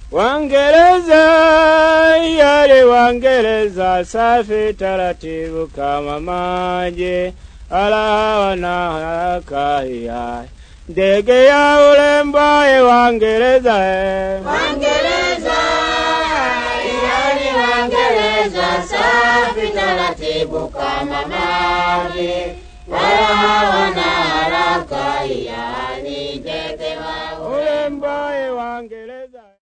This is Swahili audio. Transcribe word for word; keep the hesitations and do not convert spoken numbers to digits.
Waingereza yale Waingereza safi taratibu kama maji ala wanahaka ya ndege ya ulemba e Waingereza e Waingereza yale Waingereza safi taratibu kama maji